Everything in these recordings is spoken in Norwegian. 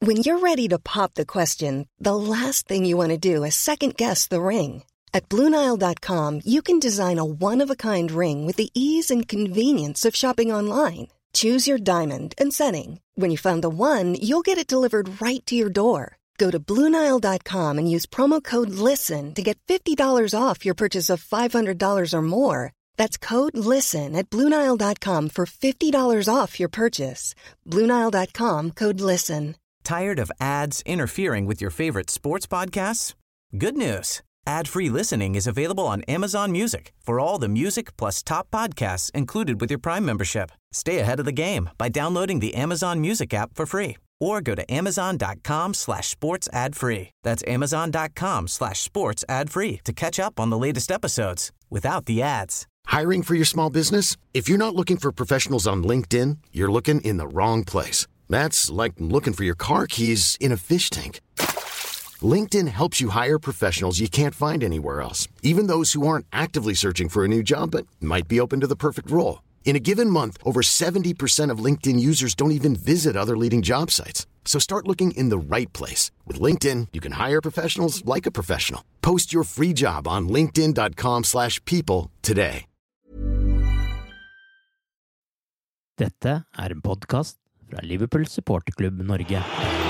When you're ready to pop the question, the last thing you want to do is second-guess the ring. At BlueNile.com, you can design a one-of-a-kind ring with the ease and convenience of shopping online. Choose your diamond and setting. When you find the one, you'll get it delivered right to your door. Go to BlueNile.com and use promo code LISTEN to get $50 off your purchase of $500 or more. That's code LISTEN at BlueNile.com for $50 off your purchase. BlueNile.com, code LISTEN. Tired of ads interfering with your favorite sports podcasts? Good news. Ad-free listening is available on Amazon Music for all the music plus top podcasts included with your Prime membership. Stay ahead of the game by downloading the Amazon Music app for free or go to amazon.com/sports ad-free. That's amazon.com/sports ad-free to catch up on the latest episodes without the ads. Hiring for your small business? If you're not looking for professionals on LinkedIn, you're looking in the wrong place. That's like looking for your car keys in a fish tank. LinkedIn helps you hire professionals you can't find anywhere else, even those who aren't actively searching for a new job but might be open to the perfect role. In a given month, over 70% of LinkedIn users don't even visit other leading job sites. So start looking in the right place. With LinkedIn, you can hire professionals like a professional. Post your free job on linkedin.com/people today. Dette en podcast fra Liverpool Supporterklubb Norge.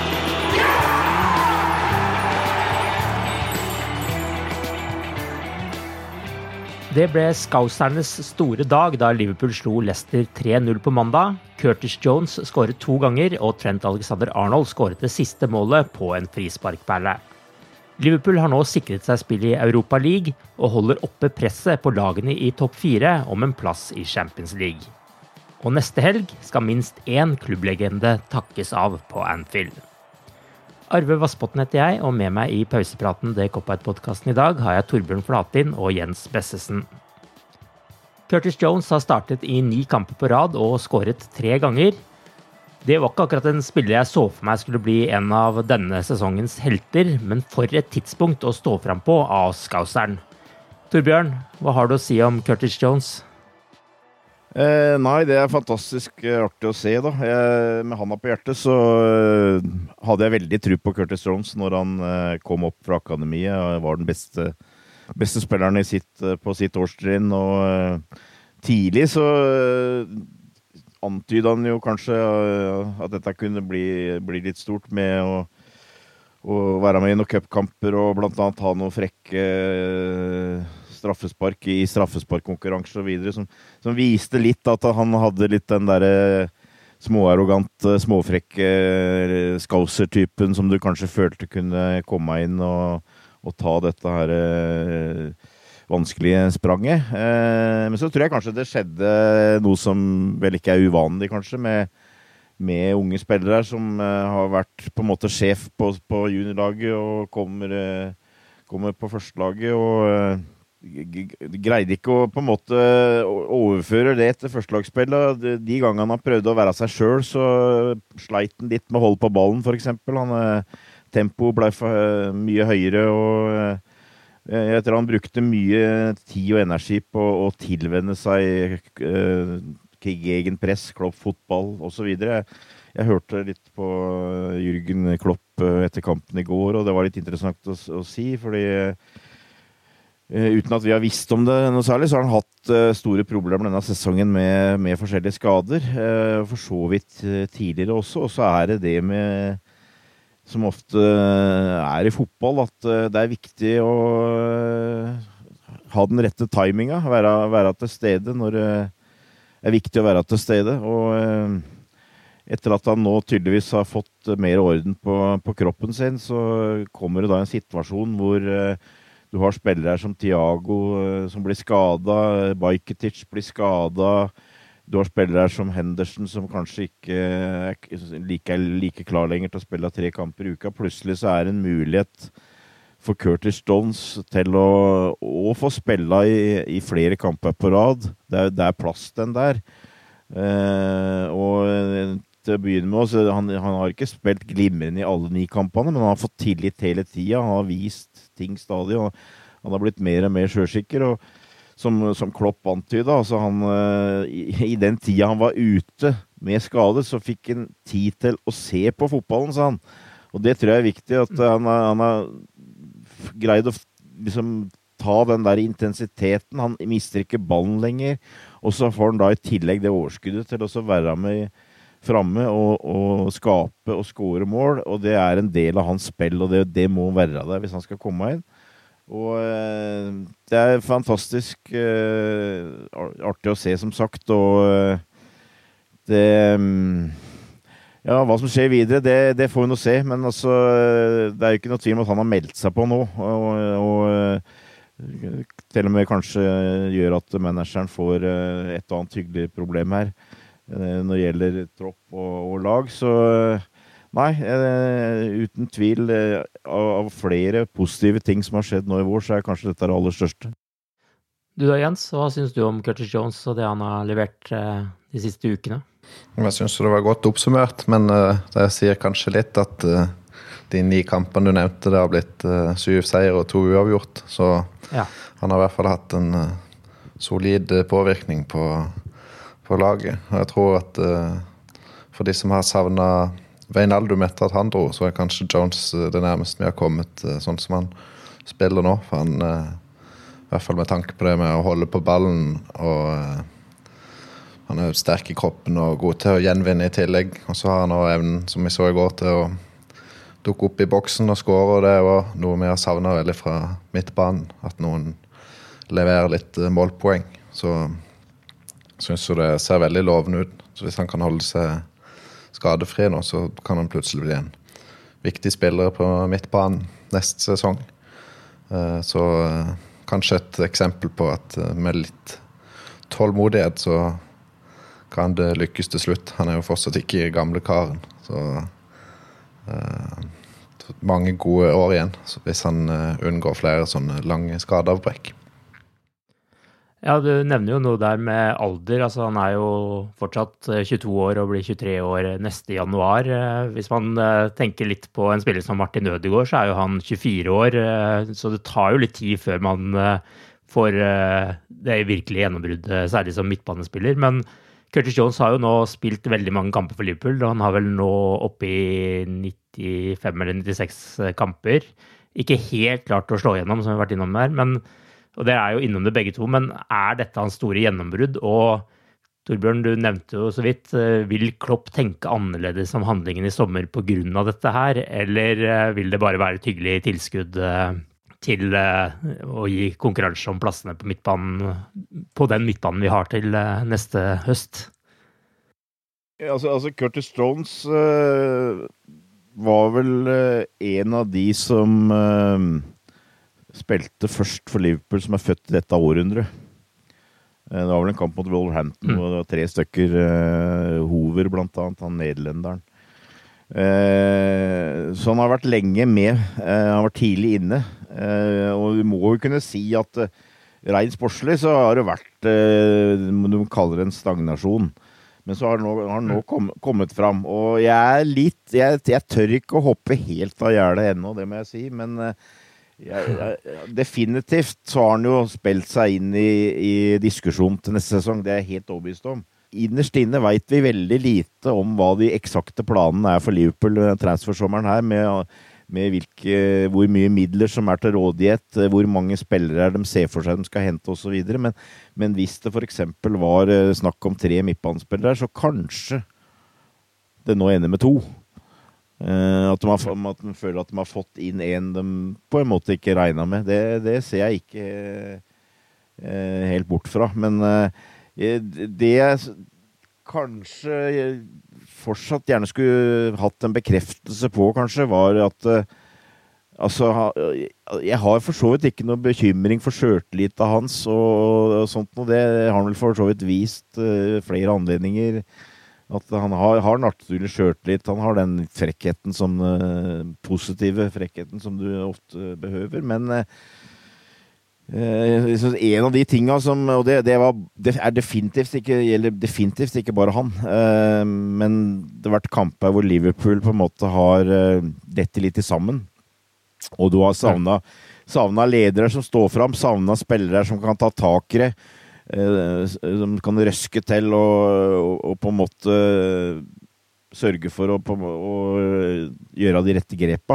Det ble skausernes store dag da Liverpool slo Leicester 3-0 på mandag. Curtis Jones skåret 2 ganger, og Trent Alexander-Arnold skåret det siste målet på en frisparkperle. Liverpool har nå sikret seg spill i Europa League, og holder oppe presset på lagene i topp 4 om en plass i Champions League. Og neste helg skal minst 1 klubblegende takkes av på Anfield. Arve Vassbotten heter jeg, og med meg i pausepraten Det Koppeit-podcasten i dag har jeg Torbjørn Flatin og Jens Bessesen. Curtis Jones har startet i 9 kamper på rad og skåret 3 ganger. Det var ikke akkurat en spiller jeg så for meg skulle bli en av denne sesongens helter, men for et tidspunkt å stå frem på av skauseren. Torbjørn, hva har du å si om Curtis Jones? Nei, det fantastisk artig å se da. Med handa på hjertet så hadde jeg veldig tro på Curtis Jones når han kom opp fra akademiet. Han var den beste spilleren på sitt årstrinn, og tidlig så antydet han jo kanskje at dette kunne bli litt stort med å være med i noen cupkamper og blant annet ha noen frekke straffespark i straffesparkkonkurranse og videre, som viste litt at han hadde litt den der småarrogante, småfrekke skauser-typen som du kanskje følte kunne komme inn og ta dette her vanskelige spranget. Men så tror jeg kanskje det skjedde noe som vel ikke uvanlig kanskje, med unge spillere som har vært på en måte sjef på juniorlaget og kommer på førstelaget og greide ikke å på en måte overføre det til førstelagsspillet. De gangene han prøvde å være seg selv, så sleit han litt med hold på ballen, for eksempel. Tempo ble mye høyere, og jeg tror han brukte mye tid og energi på å tilvenne seg egen press, Klopp, fotball og så videre. Jeg hørte litt på Jürgen Klopp etter kampen i går, og det var litt interessant å si, fordi uten at vi har visst om det noe særlig, så har han hatt store problemer denne sesongen med forskjellige skader, for så vidt tidligere også, og så det med, som ofte i fotball, at det viktig å ha den rette timinga, være til stede når det viktig å være til stede, og etter at han nå tydeligvis har fått mer orden på kroppen sin, så kommer det da en situasjon hvor du har spillere som Thiago som blir skadet, Bajketic blir skadet, du har spillere som Henderson som kanskje ikke like klar lenger til å spille 3 kamper i uka. Plutselig så det en mulighet for Curtis Jones til å få spille i flere kamper på rad. Det plass den der. Og til å begynne med oss, han har ikke spilt glimrende i alle 9 kampene, men han har fått tillit hele tiden, han har vist ting stadig, og han har blitt mer og mer selvsikker, og som Klopp antydet, altså i den tiden han var ute, med skade, så fikk han tid til å se på fotballen, sa han. Og det tror jeg er viktig, at han har greid å liksom ta den der intensiteten. Han mister ikke ballen lenger, og så får han da i tillegg det overskuddet til å være med framme og skape og score mål, og det er en del av hans spill, og det må være der hvis han skal komme inn. Og det er fantastisk artig å se, som sagt, og det ja, hva som skjer videre, det får vi nå se, men altså, det er jo ikke noe tvil om at han har meldt seg på nå, og til og med kanskje gjør at manageren får et og annet hyggelig problem her når det gjelder tropp og lag, så nei, uten tvil av flere positive ting som har skjedd nå i vår, så er kanskje dette det aller største. Du da, Jens, hva synes du om Curtis Jones og det han har levert de siste ukene? Jeg synes det var godt oppsummert, men det sier kanskje litt at de 9 kampene du nevnte, det har blitt 7 seier og 2 uavgjort, så ja. Han har i hvert fall hatt en solid påvirkning på laget. Og jeg tror at for de som har savnet Wijnaldum etter at han dro, så er kanskje Jones det nærmeste vi har kommet sånn som han spiller nå, for han i hvert fall med tanke på det med å holde på ballen, og han er sterk i kroppen og god til å gjenvinne i tillegg, og så har han også evnen, som vi så i går, til å dukke opp i boksen og skåre, og det var noe vi har savnet veldig fra midtbanen, at noen leverer litt målpoeng, så synes jo det ser veldig lovende ut, så hvis han kan holde seg skadefri nå, så kan han plutselig bli en viktig spiller på midtbanen neste sesong. Så kanskje et eksempel på at med litt tålmodighet så kan det lykkes til slutt. Han er jo fortsatt ikke gamle karen, så mange gode år igjen, så hvis han unngår flere sånne lange skadeavbrekk. Ja, du nevner jo noe der med alder, altså han er jo fortsatt 22 år og blir 23 år neste januar. Hvis man tenker litt på en spiller som Martin Ødegaard, så er jo han 24 år, så det tar jo litt tid før man får det virkelige gjennombruddet, særlig som midtbanespiller. Men Curtis Jones har jo nå spilt veldig mange kamper for Liverpool, og han har vel nå oppe i 95 eller 96 kamper. Ikke helt klart å slå gjennom, som vi har vært innom der, og det er jo innom det begge to, men er dette hans store gjennombrudd? Og Torbjørn, du nevnte jo så vidt, vil Klopp tenke annerledes om handlingen i sommer på grunn av dette her, eller vil det bare være et hyggelig tilskudd til å gi konkurranse om plassene på midtbanen, på den midtbanen vi har til neste høst? Altså Curtis Jones var vel en av de som spilte først for Liverpool, som er født i dette århundret. Det var vel en kamp mot Wolverhampton, og det var 3 stykker, Hover blant annet, han nederlenderen. Så han har vært lenge med, han var tidlig inne, og vi må jo kunne si at rent sportslig så har det vært, du kaller det en stagnasjon, men så har han nå kommet fram, og jeg tør ikke å hoppe helt av gjerdet ennå, det må jeg si, men definitivt så har han jo spilt seg inn i diskusjon til neste sesong, det er jeg helt overbevist om. Innerst inne vet vi veldig lite om hva de eksakte planene er for Liverpool transfersommeren her, med hvor mye midler som er til rådighet, hvor mange spillere de ser for seg de skal hente og så videre, men hvis det for eksempel var snakk om 3 midtbanespillere, så kanskje det nå ender med 2. At de føler at de har fått inn en de på en måte ikke regnet med, det ser jeg ikke helt bort fra, men det jeg kanskje fortsatt gjerne skulle hatt en bekreftelse på kanskje, var at altså, jeg har for så vidt ikke noe bekymring for selvtilliten hans og sånt, og det har han vel for så vidt vist flere anledninger, at han har naturlig selvtillit, han har den frekkheten som positive frekkheten som du ofte behøver, men en av de tingene som, og det er definitivt ikke bare han, men det har vært kamper hvor Liverpool på en måte har dette litt sammen, og du har savnet ledere som står frem, savnet spillere som kan ta tak i det, som kan røske til og på en måte sørge for å gjøre de rette grepa.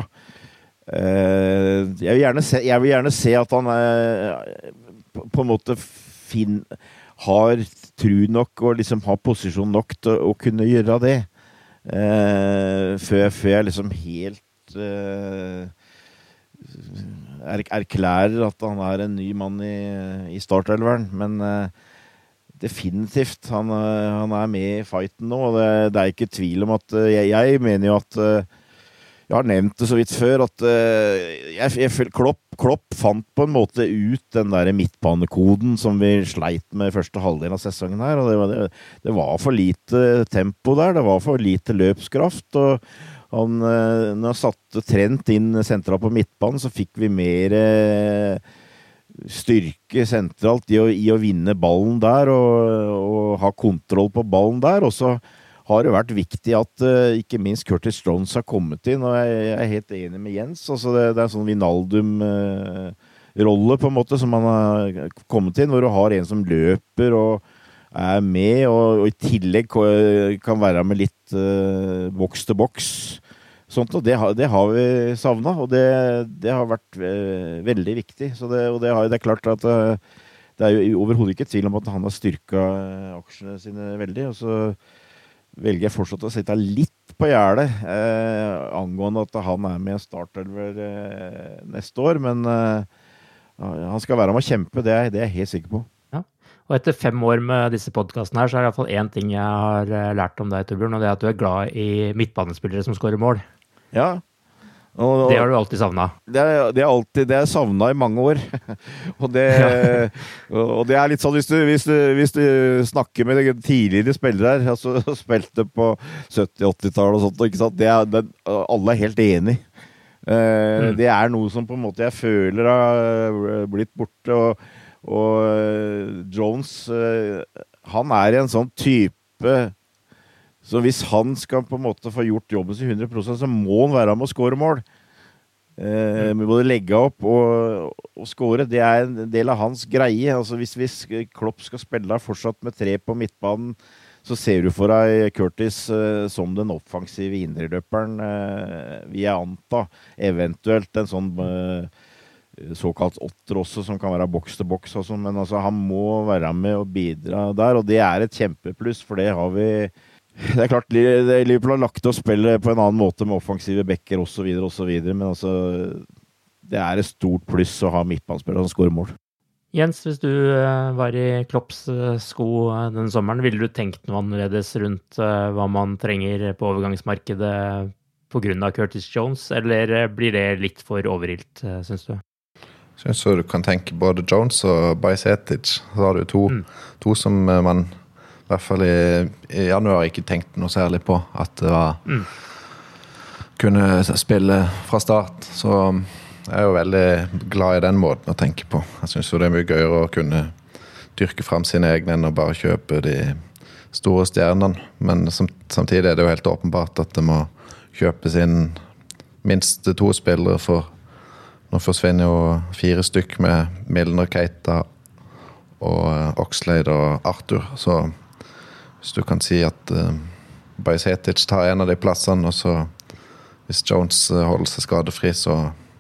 Jeg vil gjerne se at han på en måte har tru nok og liksom har posisjon nok til å kunne gjøre det. Før jeg liksom helt erklærer at han en ny mann i startelveren, men definitivt han med i fighten nå, og det ikke tvil om at jeg mener jo at jeg har nevnt det så vidt før at Klopp fant på en måte ut den der midtbanekoden som vi sleit med første halvdel av sesongen her, og det var for lite tempo der, det var for lite løpskraft, og når han satte Trent inn sentralt på midtbanen, så fikk vi mer styrke sentralt i å vinne ballen der, og ha kontroll på ballen der, og så har det vært viktig at ikke minst Curtis Jones har kommet inn, og jeg helt enig med Jens. Altså det en sånn Wijnaldum-rolle på en måte som han har kommet inn, hvor du har en som løper og med, og i tillegg kan være med litt boks til boks. Sånt, og det har vi savnet, og det har vært veldig viktig. Så det klart at det jo overhodet ikke tvil om at han har styrket aksjene sine veldig, og så velger jeg fortsatt å sitte litt på gjerdet angående at han med i startelver neste år, men han skal være med å kjempe, det er jeg helt sikker på. Ja. Og etter 5 år med disse podcastene her, så det I hvert fall en ting jeg har lært om deg, Torbjørn, og det at du glad i midtbanespillere som skårer mål. Ja. Det har du alltid savnet. Det har jeg savnet I mange år. og det litt sånn, hvis du snakker med tidligere spillere her, altså spilte på 70-80-tallet og sånt, ikke sant? Alle helt enige. Det noe som på en måte jeg føler har blitt borte, og Jones, han en sånn type. Så hvis han skal på en måte få gjort jobben sin 100%, så må han være med å skåre mål. Både legge opp og skåre, det en del av hans greie. Altså hvis Klopp skal spille fortsatt med 3 på midtbanen, så ser du for deg Curtis som den offensive indreløperen, vil jeg anta. Eventuelt en sånn såkalt åtter også, som kan være boks til boks. Altså. Men altså, han må være med og bidra der, og det et kjempepluss, for det har vi... Det klart, Liverpool har lagt å spille på en annen måte med offensive bekker og så videre, men altså, det et stort pluss å ha midtbanespillere som skårer mål. Jens, hvis du var I Klopps sko denne sommeren, ville du tenkt noe annerledes rundt hva man trenger på overgangsmarkedet på grunn av Curtis Jones, eller blir det litt for overilt, synes du? Jeg synes du kan tenke både Jones og Bajsetic, så har du to som man... I hvert fall I januar ikke tenkt noe særlig på at det var kunne spille fra start, så jeg jo veldig glad I den måten å tenke på. Jeg synes jo det mye gøyere å kunne dyrke frem sine egne enn å bare kjøpe de store stjernene, men samtidig det jo helt åpenbart at det må kjøpes inn minst 2 spillere, for nå forsvinner jo 4 stykk med Milner, Keita og Oxlade og Arthur, så hvis du kan si at Bajsetic tar en av de plassene, og så hvis Jones holder seg skadefri, så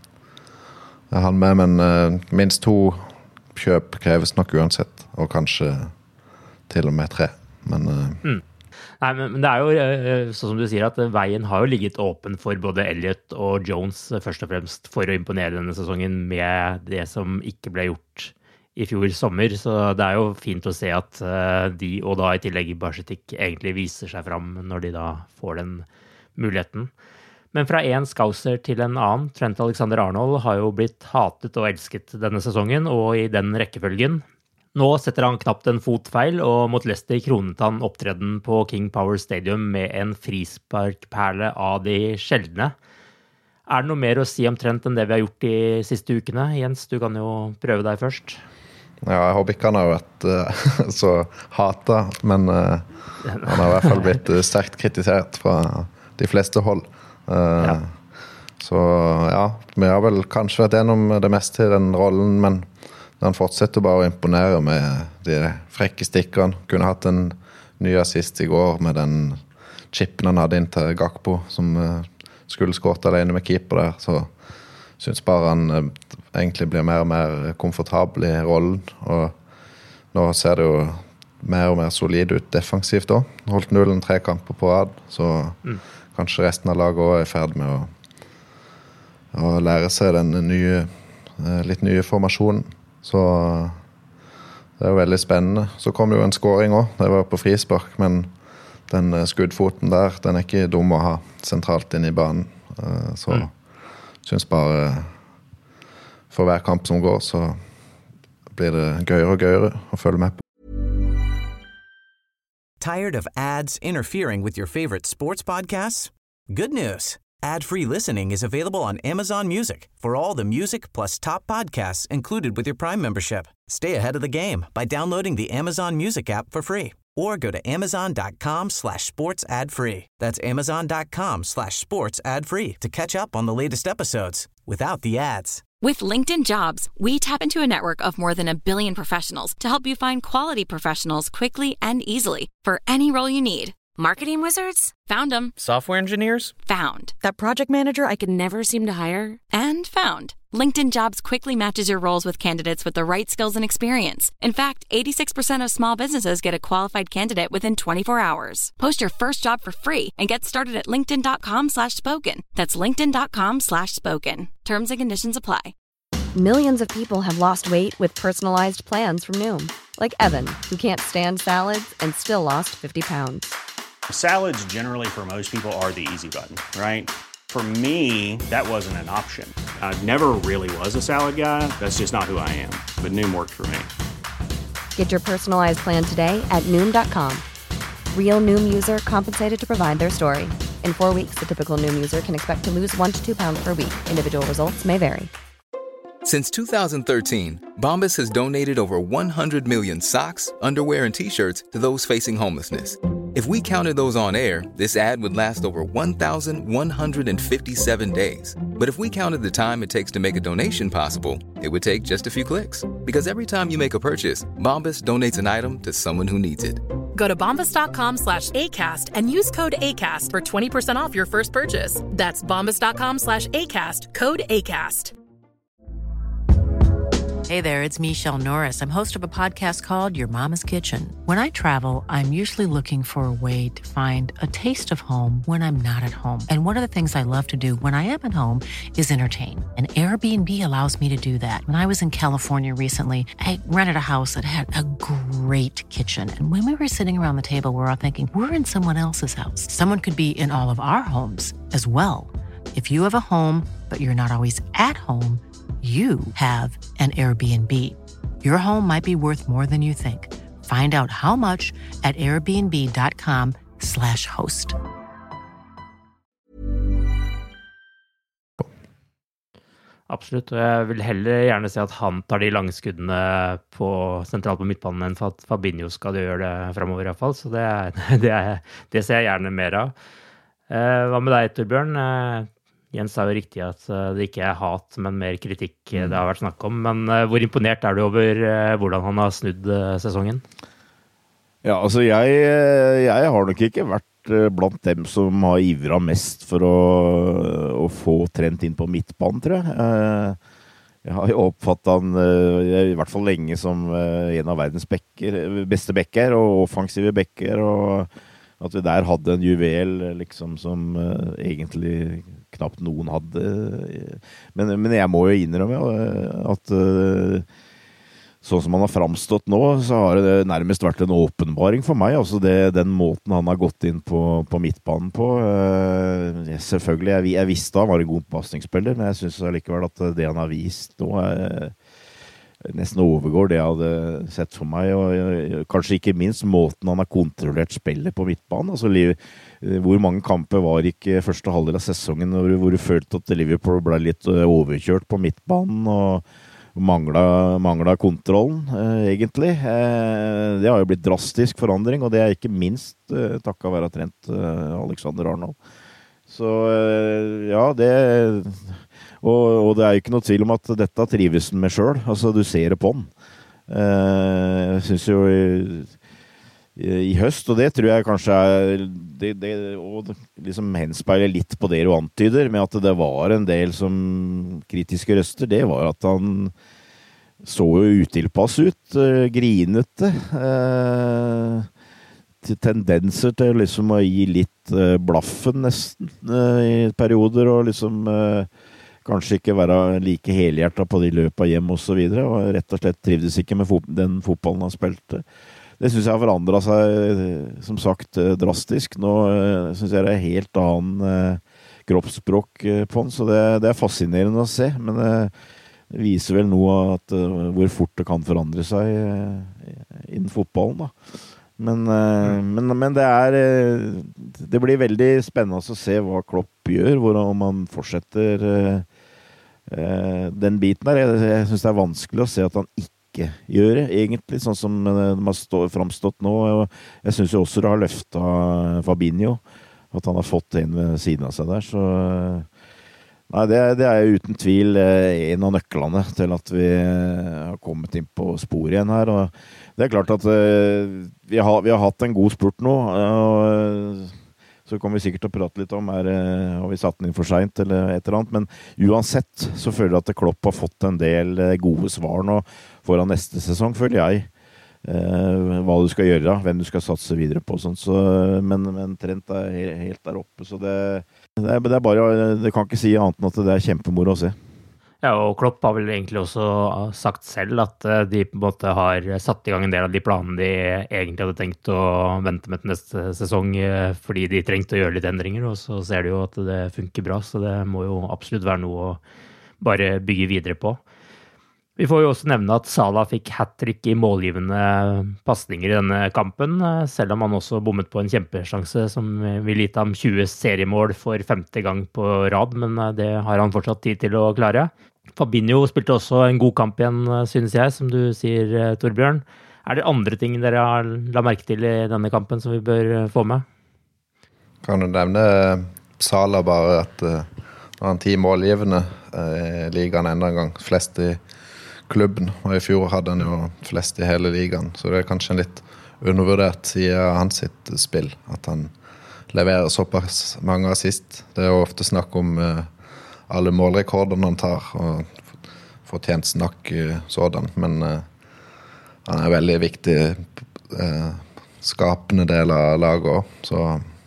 han med, men minst 2 kjøp kreves nok uansett, og kanskje til og med 3. Men, Nei, men det jo, sånn som du sier, at veien har jo ligget åpen for både Elliot og Jones, først og fremst for å imponere denne sesongen med det som ikke ble gjort I fjor sommer, så det jo fint å se at de, og da I tillegg Bajsetic, egentlig viser seg fram når de da får den muligheten. Men fra en Scouser til en annen, Trent Alexander-Arnold har jo blitt hatet og elsket denne sesongen, og I den rekkefølgen. Nå setter han knapt en fot feil, og mot Leicester kronet han opptreden på King Power Stadium med en frisparkperle av de sjeldne. Det noe mer å si om Trent enn det vi har gjort de siste ukene? Jens, du kan jo prøve deg først. Ja, jeg håper ikke han har vært så hatet, men han har I hvert fall blitt sterkt kritisert fra de fleste hold. Så ja, vi har vel kanskje vært gjennom det meste I den rollen, men han fortsetter bare å imponere med de frekke stikkene. Kunne hatt en ny assist I går med den chippen han hadde inn til Gakpo, som skulle skåret alene med keeper der. Så synes bare han egentlig blir mer og mer komfortabel I rollen, og nå ser det jo mer og mer solid ut defensivt også. Holdt 0-3 kamper på rad, så kanskje resten av laget også ferdig med å lære seg den litt nye formasjonen. Så det jo veldig spennende. Så kom jo en scoring også, det var på frispark, men den skuddfoten der, den ikke dum å ha sentralt inn I banen. Så synes bare for hver kamp som går, så blir det gøyere og gøyere å følge med på. Tired of ads interfering with your favorite sports podcasts? Good news. Ad-free listening is available on Amazon Music for all the music plus top podcasts included with your Prime membership. Stay ahead of the game by downloading the Amazon Music app for free or go to amazon.com/sports ad free. That's amazon.com/sports ad free to catch up on the latest episodes without the ads. With LinkedIn Jobs, we tap into a network of more than 1 billion professionals to help you find quality professionals quickly and easily for any role you need. Marketing wizards? Found them. Software engineers? Found. That project manager I could never seem to hire? And found. LinkedIn Jobs quickly matches your roles with candidates with the right skills and experience. In fact, 86% of small businesses get a qualified candidate within 24 hours. Post your first job for free and get started at linkedin.com/spoken. That's linkedin.com/spoken. Terms and conditions apply. Millions of people have lost weight with personalized plans from Noom. Like Evan, who can't stand salads and still lost 50 pounds. Salads generally for most people are the easy button, right? For me, that wasn't an option. I never really was a salad guy. That's just not who I am. But Noom worked for me. Get your personalized plan today at Noom.com. Real Noom user compensated to provide their story. In 4 weeks, the typical Noom user can expect to lose 1 to 2 pounds per week. Individual results may vary. Since 2013, Bombas has donated over 100 million socks, underwear, and T-shirts to those facing homelessness. If we counted those on air, this ad would last over 1,157 days. But if we counted the time it takes to make a donation possible, it would take just a few clicks. Because every time you make a purchase, Bombas donates an item to someone who needs it. Go to bombas.com/ACAST and use code ACAST for 20% off your first purchase. That's bombas.com/ACAST, code ACAST. Hey there, it's Michelle Norris. I'm host of a podcast called Your Mama's Kitchen. When I travel, I'm usually looking for a way to find a taste of home when I'm not at home. And one of the things I love to do when I am at home is entertain. And Airbnb allows me to do that. When I was in California recently, I rented a house that had a great kitchen. And when we were sitting around the table, we were all thinking, we're in someone else's house. Someone could be in all of our homes as well. If you have a home, but you're not always at home, you have an Airbnb. Your home might be worth more than you think. Find out how much at airbnb.com/host. Absolutt, og jeg vil heller gjerne se at han tar de langskuddene sentralt på midtbanen enn for at Fabinho skal gjøre det fremover i hvert fall, så det ser jeg gjerne mer av. Hva med deg, Torbjørn? Jens sa jo riktig at det ikke hat, men mer kritikk det har vært snakk om. Men hvor imponert du over hvordan han har snudd sesongen? Ja, altså jeg har nok ikke vært blant dem som har ivret mest for å få Trent inn på midtbanen, tror jeg. Jeg har jo oppfattet han i hvert fall lenge som en av verdens beste bekker og offensive bekker, og at vi der hadde en juvel liksom, som egentlig knapt noen hadde. Men jeg må jo innrømme at sånn som han har framstått nå, så har det nærmest vært en åpenbaring for meg. Altså den måten han har gått inn på midtbanen på. Selvfølgelig, jeg visste han var en god passningsspiller, men jeg synes allikevel at det han har vist nå nesten overgår det jeg hadde sett for meg, og kanskje ikke minst måten han har kontrollert spillet på midtbanen. Altså, hvor mange kamper var ikke første halvdel av sesongen hvor du følte at Liverpool ble litt overkjørt på midtbanen og manglet kontrollen, egentlig. Det har jo blitt drastisk forandring, og det ikke minst takket være Trent Alexander-Arnold. Så ja, og det jo ikke noe tvil om at dette trives han med selv. Altså, du ser det på han. Jeg synes jo i høst, og det tror jeg kanskje det og liksom henspeiler litt på det du antyder, med at det var en del som kritiske røster, det var at han så jo utilpass ut, grinete, tendenser til liksom å gi litt blaffen nesten i perioder, og liksom kanskje ikke være like helhjertet på de løpene hjem og så videre, og rett og slett trivdes ikke med den fotballen han spilte. Det synes jeg har forandret seg, som sagt, drastisk. Nå synes jeg det er helt annen kroppsspråk på han, så det er fascinerende å se, men det viser vel noe at hvor fort det kan forandre seg innen fotballen da. Men det blir veldig spennende å se hva Klopp gjør, om han fortsetter den biten der. Jeg synes det er vanskelig å se at han ikke gjør det, egentlig, sånn som de har framstått nå. Jeg synes jo også det har løftet Fabinho, at han har fått en ved siden av seg der, så nei, det er jo uten tvil en av nøklene til at vi har kommet inn på sporet igjen her, og det er klart at vi har hatt en god spurt nå, og så kommer vi sikkert til å prate litt om har vi satt den inn for sent eller et eller annet, men uansett så føler jeg at Klopp har fått en del gode svar nå foran neste sesong, føler jeg. Hva du skal gjøre, hvem du skal satse videre på, sånn, så, men Trent er helt der oppe, så det er bare, det kan ikke si annet enn at det er kjempemoro å se. Ja, og Klopp har vel egentlig også sagt selv at de på en måte har satt i gang en del av de planene de egentlig hadde tenkt å vente med til neste sesong, fordi de trengte å gjøre litt endringer, og så ser de jo at det funker bra, så det må jo absolutt være noe å bare bygge videre på. Vi får jo også nevne at Salah fikk hat-trick i målgivende passninger i denne kampen, selv om han også bommet på en kjempesjanse som vil gitt ham 20 seriemål for 5. gang på rad, men det har han fortsatt tid til å klare. Fabinho spilte også en god kamp igjen, synes jeg, som du sier, Torbjørn. Er det andre ting dere har la merke til i denne kampen som vi bør få med? Kan du nevne Salah bare at han har 10 målgivende i ligaen enda en gang, flest i klubben, og i fjor hadde han jo flest i hele ligaen, så det er kanskje en litt undervurdert side av hans sitt spill, at han leverer såpass mange assist. Det er jo ofte snakk om alle målrekordene han tar, og fortjent snakk sådan, men han er veldig viktig skapende del av laget, så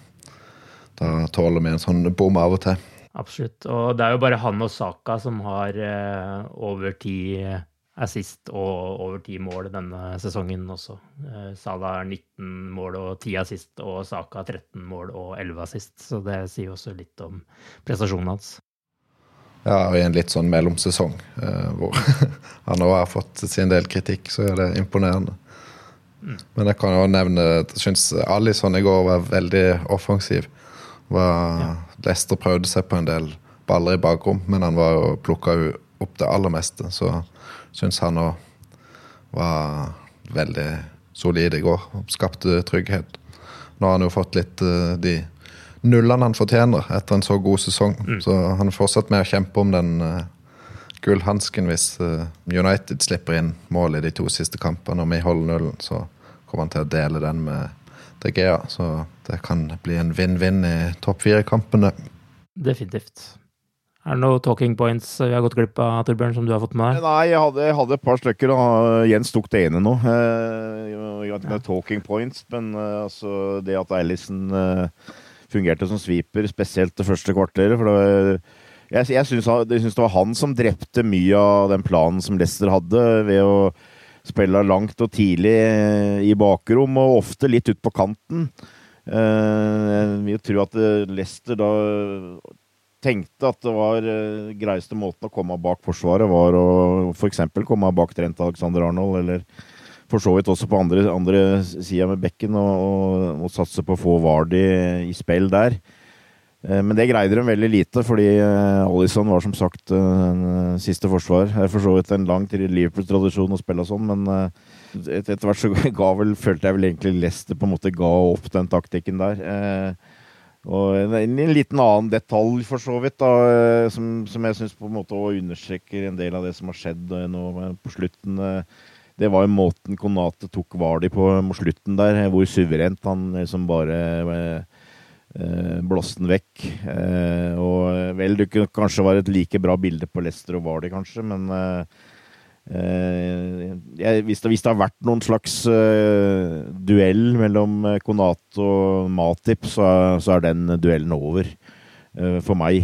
da tåler vi en sånn bom av og til. Absolutt, og det er jo bare han og Saka som har over 10 assist og over 10 mål denne sesongen også. Salah har 19 mål og 10 assist, og Saka 13 mål og 11 assist, så det sier også litt om prestasjonen hans. Ja, og i en litt sånn mellomsesong, hvor han også har fått sin del kritikk, så er det imponerende. Men jeg kan jo nevne, jeg synes Alisson i går var veldig offensiv. Leicester prøvde seg på en del baller i bakrom, men han var jo plukket opp det aller meste, så synes han også var veldig solid i går, og skapte trygghet. Nå har han jo fått litt de nullene han fortjener etter en så god sesong, så han er fortsatt med å kjempe om den gullhansken hvis United slipper inn mål i de 2 siste kampene, og vi holder nullen, så kommer han til å dele den med De Gea, så det kan bli en vinn-vinn i topp 4-kampene. Definitivt. Er det noen talking points vi har gått glipp av, Torbjørn, som du har fått med deg? Nei, jeg hadde et par stykker, og Jens tok det ene nå. Jeg hadde ikke talking points, men altså, det at Alisson fungerte som sweeper, spesielt det første kvarteret, for jeg synes det var han som drepte mye av den planen som Leicester hadde, ved å spille langt og tidlig i bakrom, og ofte litt ut på kanten. Vi tror at Leicester da tenkte at det var greieste måten å komme bak forsvaret var å for eksempel komme bak Trent Alexander-Arnold, eller for så vidt også på andre siden med bekken, og satse på å få Vardy i spill der. Men det greide de veldig lite, fordi Alisson var som sagt siste forsvar. For så vidt en lang Liverpool-tradisjon å spille sånn, men etter hvert så følte jeg vel egentlig Leicester på en måte ga opp den taktikken der. Og en liten annen detalj for så vidt da, som jeg synes på en måte også understreker en del av det som har skjedd nå på slutten. det var jo måten Konate tok Vardy på mot slutten der, hvor suverent han liksom bare blåste den vekk. Og vel, det kunne kanskje være et like bra bilde på Leicester og Vardy kanskje, men hvis det har vært noen slags duell mellom Konate og Matip, så den duellen over for meg.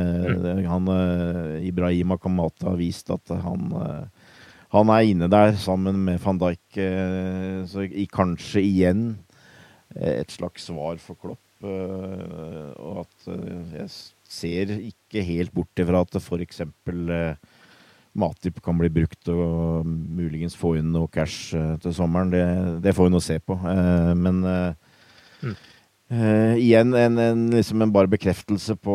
Ibrahima Konate har vist at han inne der sammen med Van Dijk, så kanskje igjen et slags svar for Klopp, og at jeg ser ikke helt bort ifra at for eksempel Matip kan bli brukt og muligens få inn noe cash til sommeren. Det får vi nå se på. Men igjen liksom en bare bekreftelse på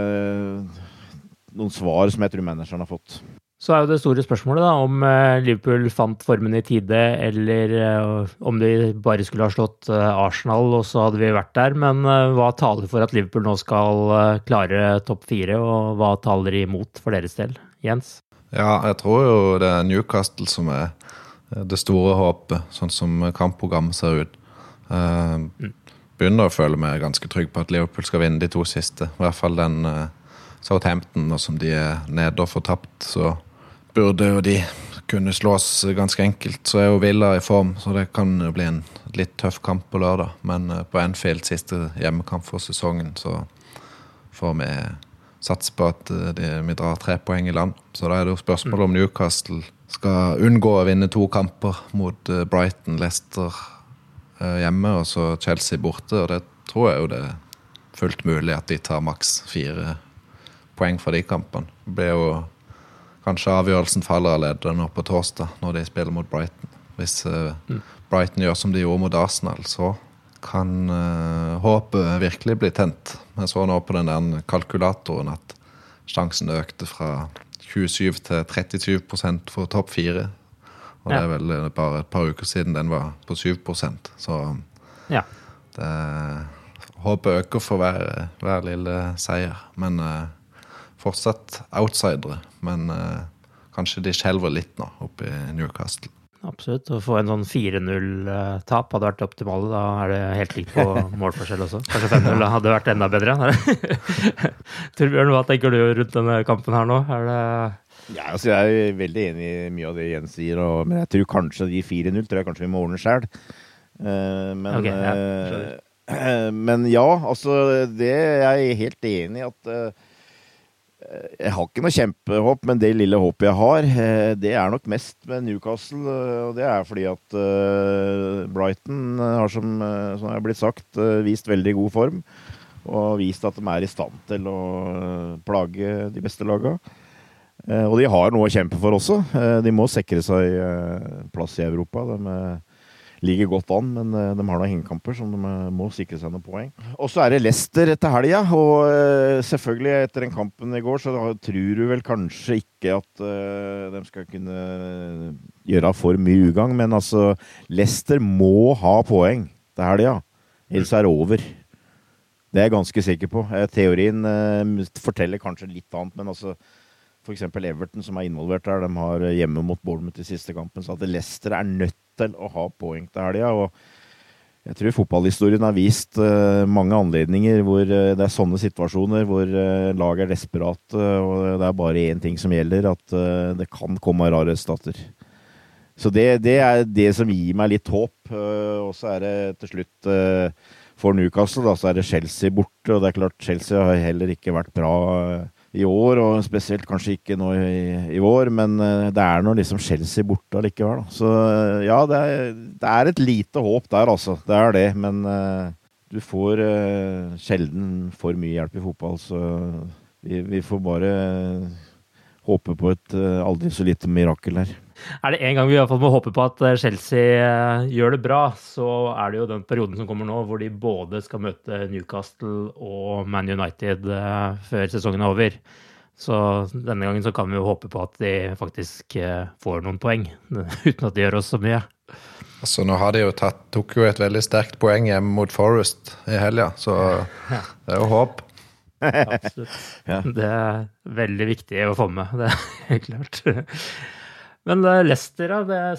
noen svar som jeg tror manageren har fått. Så jo det store spørsmålet da, om Liverpool fant formen i tide, eller om de bare skulle ha slått Arsenal, og så hadde vi vært der. Men hva taler for at Liverpool nå skal klare topp 4, og hva taler imot for deres del? Jens? Ja, jeg tror jo det Newcastle som det store håpet, sånn som kampprogrammet ser ut. Begynner å føle meg ganske trygg på at Liverpool skal vinne de 2 siste. I hvert fall den Southampton, og som de nede og får tapt, så burde jo de kunne slås ganske enkelt. Så jo Villa i form, så det kan jo bli en litt tøff kamp på lørdag. Men på Anfield, siste hjemmekamp for sesongen, så får vi satse på at vi drar 3 poeng i land. Så da det jo spørsmål om Newcastle skal unngå å vinne 2 kamper mot Brighton, Leicester hjemme, og så Chelsea borte. Og det tror jeg jo det fullt mulig at de tar maks 4 poeng fra de kampene. Det blir jo kanskje avgjørelsen faller allerede nå på torsdag når de spiller mot Brighton. Hvis Brighton gjør som de gjorde mot Arsenal, så kan håpet virkelig bli tent. Jeg så nå på den der kalkulatoren at sjansen økte fra 27 til 37% for topp 4. Og det vel bare et par uker siden den var på 7%. Så håpet øker for hver lille seier. Men fortsatt outsidere, men kanskje de skjelver litt nå oppe i Newcastle. Absolutt, å få en sånn 4-0-tap hadde vært optimale, da det helt likt på målforskjell også. Kanskje 5-0 hadde vært enda bedre. Torbjørn, hva tenker du rundt denne kampen her nå? Ja, altså jeg veldig enig i mye av det Jens sier, men jeg tror kanskje de 4-0 tror jeg kanskje vi må ordne selv. Men ja, altså det jeg helt enig i at jeg har ikke noe kjempehåp, men det lille håpet jeg har, det nok mest med Newcastle, og det fordi at Brighton har, som har blitt sagt, vist veldig god form, og vist at de i stand til å plage de beste lagene. Og de har noe å kjempe for også. De må sikre seg plass i Europa. De ligger godt an, men de har noen hengekamper som de må sikre seg noen poeng. Og så det Leicester etter helga, og selvfølgelig etter den kampen i går, så tror du vel kanskje ikke at de skal kunne gjøre for mye ugang, men altså, Leicester må ha poeng til helga, ellers det over. Det jeg ganske sikker på. Teorien forteller kanskje litt annet, men altså, for eksempel Everton som involvert der, de har hjemme mot Bournemouth i siste kampen, så at Leicester nødt til å ha poeng til helga, og jeg tror fotballhistorien har vist mange anledninger hvor det sånne situasjoner hvor lag desperate, og det bare én ting som gjelder, at det kan komme rare resultater. Så det det som gir meg litt håp, og så det til slutt for Newcastle, da, så det Chelsea borte, og det klart Chelsea har heller ikke vært bra i år, og spesielt kanskje ikke nå i år, men det noe liksom Chelsea borte likevel. Da. Så ja, det et lite håp der altså, det det, men du får sjelden for mye hjelp i fotball, så vi får bare håpe på et aldri så lite mirakel her. Det en gang vi i hvert fall må håpe på at Chelsea gjør det bra, så det jo den perioden som kommer nå, hvor de både skal møte Newcastle og Man United før sesongen over. Så denne gangen så kan vi jo håpe på at de faktisk får noen poeng, uten at de gjør oss så mye. Altså nå har de jo tok jo et veldig sterkt poeng hjemme mot Forest i helga, så det jo håp. Absolutt. Det veldig viktig å få med, det helt klart. Men Leicester, det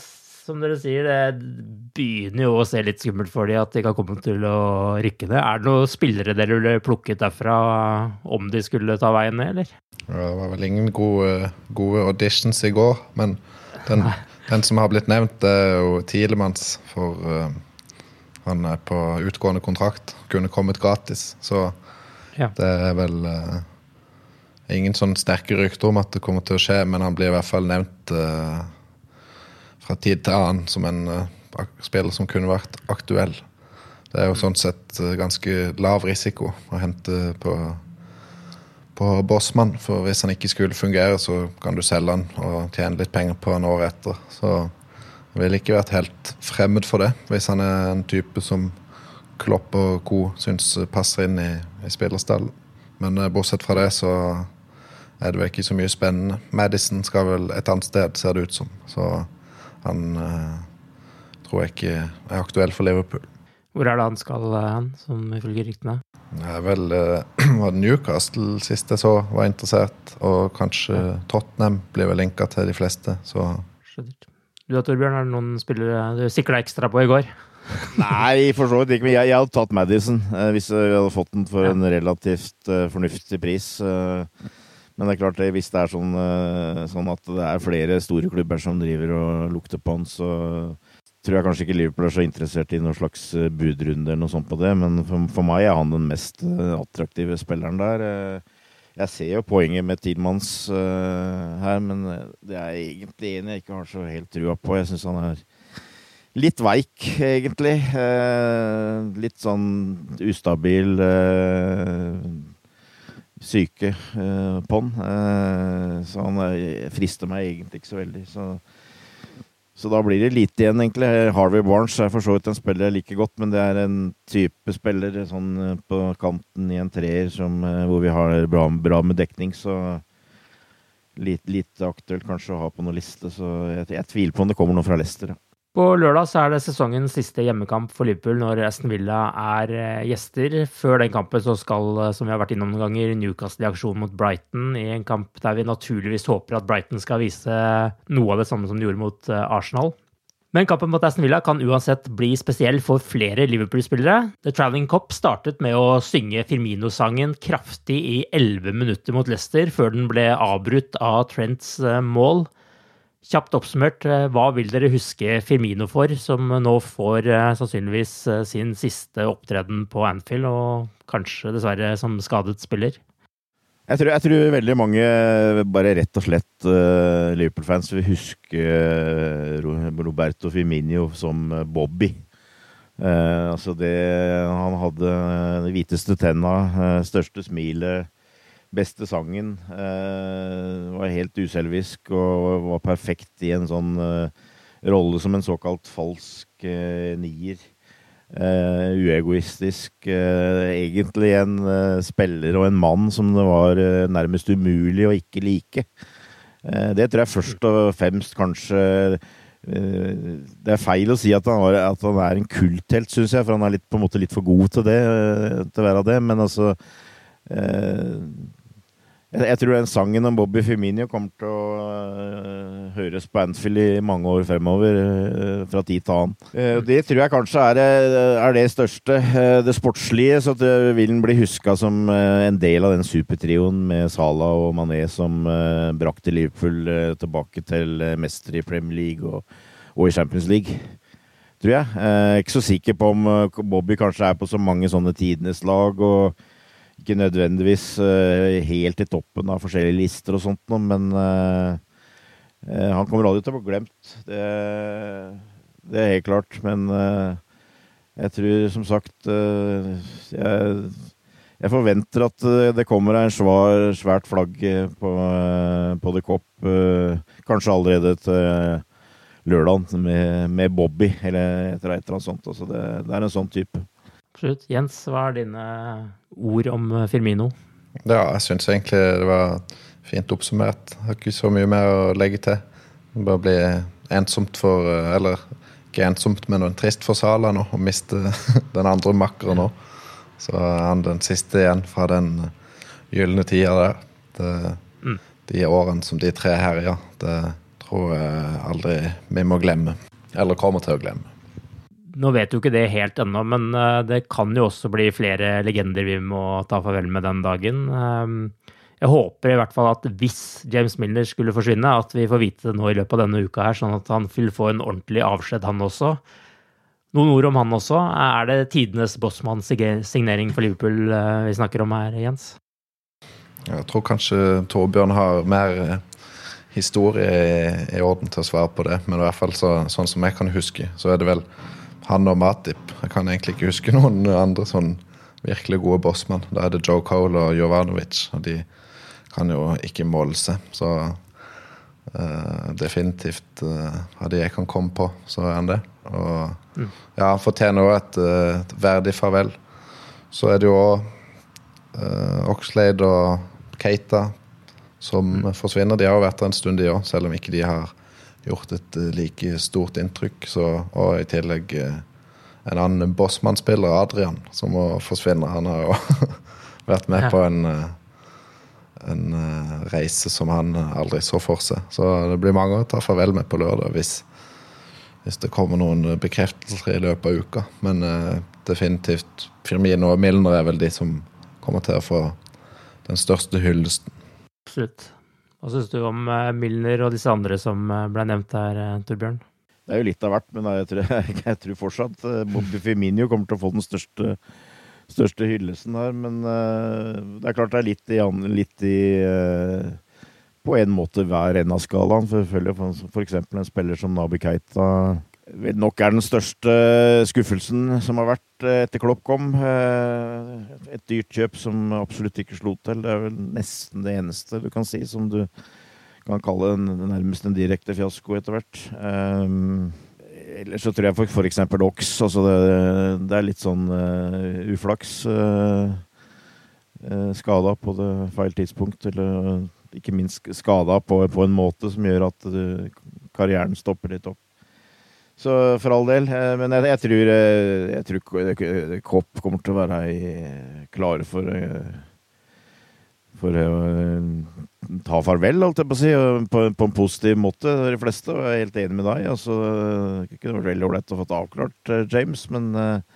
som dere sier, det begynner jo å se litt skummelt for de at de kan komme til å rykke ned. Det noen spillere dere ville plukket derfra om de skulle ta veien ned, eller? Det var vel ingen gode auditions i går, men den som har blitt nevnt, det jo Tielemanns, for han på utgående kontrakt, kunne kommet gratis, så det vel ingen sånn sterke rykter om at det kommer til å skje, men han blir i hvert fall nevnt fra tid til annen som en spiller som kunne vært aktuell. Det jo sånn sett ganske lav risiko å hente på Bossmann, for hvis han ikke skulle fungere, så kan du selge han og tjene litt penger på han året etter. Så jeg vil ikke vært helt fremmed for det, hvis han en type som Klopp og Co. synes passer inn i spillerstallen. Men bortsett fra det, så det vel ikke så mye spennende. Madison skal vel et annet sted, ser det ut som. Så han tror jeg ikke aktuell for Liverpool. Hvor det han skal hen, som ifølge ryktene? Vel, var det Newcastle sist jeg så var interessert, og kanskje Tottenham blir vel linket til de fleste. Så. Du da, Torbjørn, det noen spillere du siklet ekstra på i går? Nei, for så vidt ikke, men jeg hadde tatt Madison hvis jeg hadde fått den for en relativt fornuftig pris. Men det klart, hvis det sånn at det flere store klubber som driver og lukter på den, så tror jeg kanskje ikke Liverpool så interessert i noen slags budrunde eller noe sånt på det, men for meg han den mest attraktive spilleren der. Jeg ser jo poenget med Tielemanns her, men det egentlig en jeg ikke har så helt trua på. Jeg synes han litt veik, egentlig. Litt sånn ustabil syke på han. Så han frister meg egentlig ikke så veldig, så da blir det lite igjen, egentlig. Harvey Barnes for så vidt en spiller jeg liker godt, men det en type spiller sånn på kanten i en treer hvor vi har bra med dekning, så litt aktuelt kanskje å ha på noen liste, så jeg tviler på om det kommer noe fra Leicester. På lørdag så det sesongens siste hjemmekamp for Liverpool når Aston Villa gjester. Før den kampen så skal, som vi har vært innom noen ganger, Newcastle i aksjon mot Brighton i en kamp der vi naturligvis håper at Brighton skal vise noe av det samme som de gjorde mot Arsenal. Men kampen mot Aston Villa kan uansett bli spesiell for flere Liverpool-spillere. The Travelling Cop startet med å synge Firmino-sangen kraftig i 11 minutter mot Leicester, før den ble avbrutt av Trents mål. Kjapt oppsummert, hva vil dere huske Firmino for, som nå får sannsynligvis sin siste opptreden på Anfield, og kanskje dessverre som skadet spiller? Jeg tror veldig mange, bare rett og slett Liverpool-fans, vil huske Roberto Firmino som Bobby. Han hadde de hviteste tenna, største smilet, beste sangen, var helt uselvisk og var perfekt i en sånn rolle som en såkalt falsk nier. Uegoistisk, egentlig en spiller og en mann som det var nærmest umulig å ikke like. Det tror jeg først og fremst kanskje det feil å si at han en kulthelt, synes jeg, for han litt, på en måte litt for god til det, til å være det, men altså jeg tror den sangen om Bobby Firmino kommer til å høres på Anfield i mange år fremover, fra tid til annen. Det tror jeg kanskje det største. Det sportslige, så vil den bli husket som en del av den supertrioen med Salah og Mané som brakte Liverpool tilbake til mester i Premier League og i Champions League, tror jeg. Jeg ikke så sikker på om Bobby kanskje på så mange sånne tidenes lag, og ikke nødvendigvis helt i toppen av forskjellige lister og sånt, men han kommer aldri til å bli glemt. Det helt klart, men jeg tror som sagt jeg forventer at det kommer en svært flagg på The Cop, kanskje allerede til lørdag med Bobby, eller et eller annet sånt. Altså det en sånn type. Absolutt. Jens, hva dine ord om Firmino? Ja, jeg synes egentlig det var fint oppsummert. Jeg har ikke så mye mer å legge til. Det bare blir ensomt for, eller ikke ensomt, men trist for Salah nå, å miste den andre makkeren nå. Så han den siste igjen fra den gyllene tida der. De årene som de tre her, ja, det tror jeg aldri vi må glemme. eller kommer til å glemme. Nå vet jo ikke det helt ennå, men det kan jo også bli flere legender vi må ta farvel med den dagen. Jeg håper i hvert fall at hvis James Milner skulle forsvinne, at vi får vite det nå i løpet av denne uka her, sånn at han vil få en ordentlig avskjed han også. Noen ord om han også. Det tidenes Bossman-signering for Liverpool vi snakker om her, Jens? Jeg tror kanskje Torbjørn har mer historie i orden til å svare på det, men i hvert fall sånn som jeg kan huske, så det vel han og Matip. Jeg kan egentlig ikke huske noen andre sånn virkelig gode bossmann. Da det Joe Cole og Jovanovic, og de kan jo ikke måle seg. Så definitivt av de jeg kan komme på, så han det. Og ja, han fortjener også et verdig farvel. Så det jo Oxlade og Keita som forsvinner. De har jo vært der en stund de også, selv om ikke de har gjort et like stort inntrykk, og i tillegg en annen bossmann-spiller, Adrian, som må forsvinne. Han har jo vært med på en reise som han aldri så for seg. Så det blir mange å ta farvel med på lørdag, hvis det kommer noen bekreftelser i løpet av uka. Men definitivt Firmino og Milner vel de som kommer til å få den største hyllesten. Absolutt. Hva synes du om Milner og disse andre som ble nevnt her, Torbjørn? Det jo litt av hvert, men jeg tror fortsatt Bobby Firmino kommer til å få den største hyllesten her, men det klart det litt i på en måte hver ende av skalaen, for eksempel en spiller som Naby Keita nok den største skuffelsen som har vært etter Klopp kom. Et dyrt kjøp som absolutt ikke slo til. Det vel nesten det eneste du kan si, som du kan kalle nærmest en direkte fiasko etter hvert. Ellers så tror jeg for eksempel Ox, altså det litt sånn uflaks skada på det feil tidspunkt, eller ikke minst skada på en måte som gjør at karrieren stopper litt opp. Så for all del, men jeg tror Kopp kommer til å være klare for å ta farvel, alt jeg på å si, på en positiv måte, de fleste, og jeg helt enig med deg. Altså, det kunne vært veldig ordentlig å få avklart James, men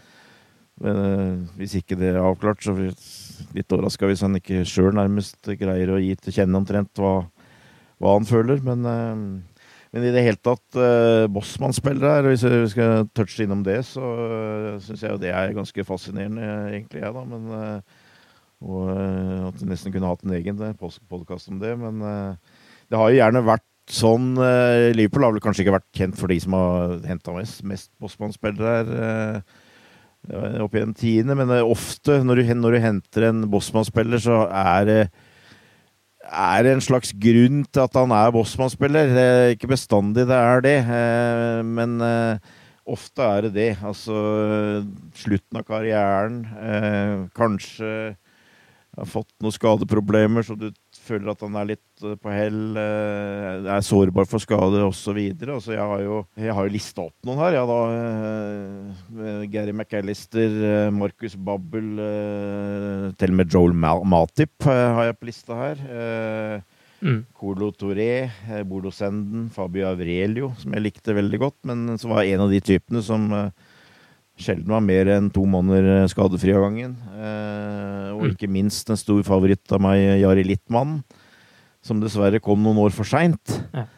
hvis ikke det avklart, så blir det litt overrasket hvis han ikke selv nærmest greier å gi til kjenne omtrent hva han føler, men i det hele tatt Bossman-spillere her, hvis vi skal touche innom det, så synes jeg jo det ganske fascinerende egentlig, da, men og at vi nesten kunne hatt en egen podcast om det, men det har jo gjerne vært sånn, Liverpool har vel kanskje ikke vært kjent for de som har hentet mest Bossman-spillere her opp i den tiende, men ofte når du henter en Bossman-spiller, så det en slags grunn til at han Bossman-spiller. Ikke bestandig det det, men ofte det. Altså, slutten av karrieren, kanskje har fått noen skadeproblemer, så du føler at han litt på hell, sårbar for skade og så videre. Altså, jeg har jo listet opp noen her, Gary McAllister, Marcus Babbel, til og med Joel Matip har jeg på lista her. Kolo Touré, Bodo Senden, Fabio Aurelio, som jeg likte veldig godt, men som var en av de typene som sjelden var mer enn 2 måneder skadefri av gangen. Og ikke minst en stor favoritt av meg, Jari Littmann, som dessverre kom noen år for sent. Ja.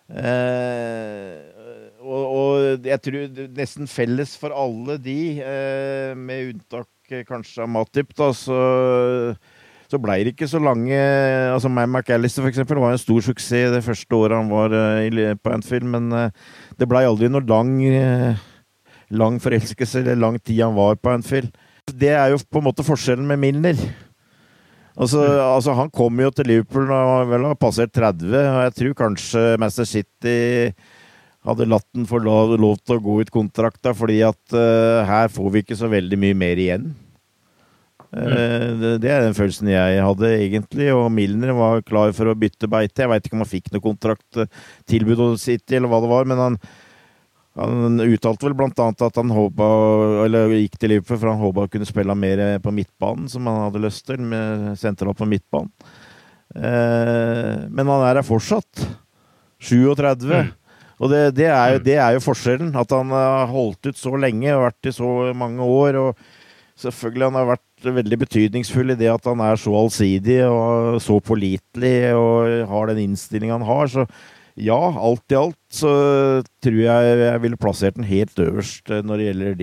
Og jeg tror nesten felles for alle de, med unntak kanskje av Matip, da, så ble det ikke så lange, altså McAllister for eksempel var en stor suksess det første året han var på Anfield, men det ble aldri noe lang forelskelse eller lang tid han var på Anfield. Det jo på en måte forskjellen med Milner. Altså han kom jo til Liverpool når han vel har passert 30, og jeg tror kanskje Manchester City hadde latt den få lov til å gå ut kontrakta, fordi at her får vi ikke så veldig mye mer igjen. Det den følelsen jeg hadde egentlig, og Milner var klar for å bytte beite. Jeg vet ikke om han fikk noe kontrakttilbud hos City eller hva det var, men han uttalte vel blant annet at han gikk til Liverpool for han håpet å kunne spille mer på midtbanen, som han hadde lyst til, med sentralt på midtbanen. Men han her fortsatt 37, Og det er jo forskjellen, at han har holdt ut så lenge og vært I så mange år, og selvfølgelig han har vært veldig betydningsfull I det at han så allsidig og så pålitelig og har den innstillingen han har, så ja, alt I alt så tror jeg ville plassert den helt øverst når det gjelder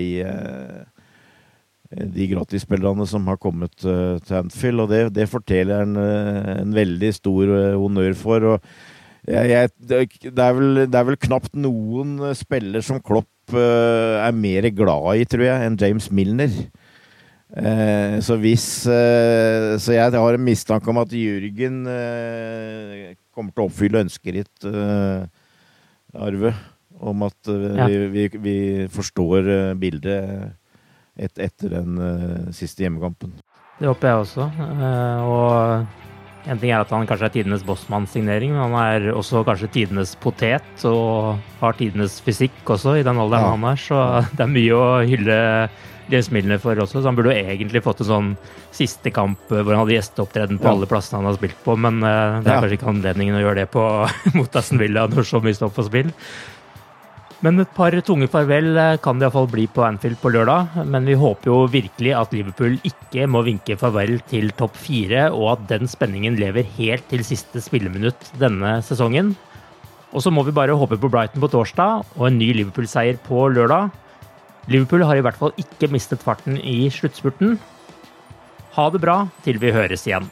de gratisspillerne som har kommet til Anfield, og det forteller en veldig stor honnør for, og det vel knapt noen spiller som Klopp mer glad I, tror jeg, enn James Milner. Så jeg har en mistanke om at Jürgen kommer til å oppfylle ønsket ditt, Arve, om at vi forstår bildet etter den siste hjemmekampen. Det håper jeg også, og en ting at han kanskje tidenes Bossmann-signering, men han også kanskje tidenes potet, og har tidenes fysikk også I den alderen han så det mye å hylle James Milner for også, så han burde jo egentlig fått en sånn siste kamp hvor han hadde gjesteopptreden på alle plassene han har spilt på, men det kanskje ikke anledningen å gjøre det på mot Aston Villa når så mye står på spill. Men et par tunge farvel kan det I hvert fall bli på Anfield på lørdag, men vi håper jo virkelig at Liverpool ikke må vinke farvel til topp 4, og at den spenningen lever helt til siste spilleminutt denne sesongen. Og så må vi bare håpe på Brighton på torsdag, og en ny Liverpool-seier på lørdag. Liverpool har I hvert fall ikke mistet farten I sluttspurten. Ha det bra til vi høres igjen.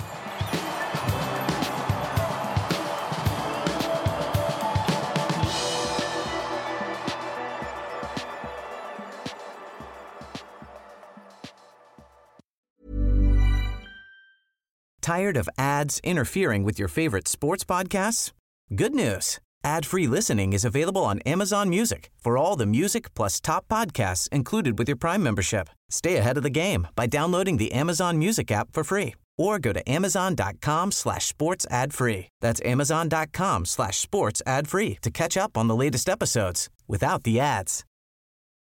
Tired of ads interfering with your favorite sports podcasts? Good news. Ad-free listening is available on Amazon Music for all the music plus top podcasts included with your Prime membership. Stay ahead of the game by downloading the Amazon Music app for free or go to amazon.com/sports ad-free. That's amazon.com/sports ad-free to catch up on the latest episodes without the ads.